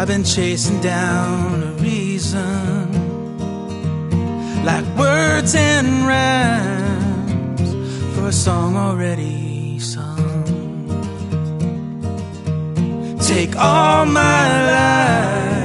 I've been chasing down a reason, like words and rhymes for a song already sung. Take all my life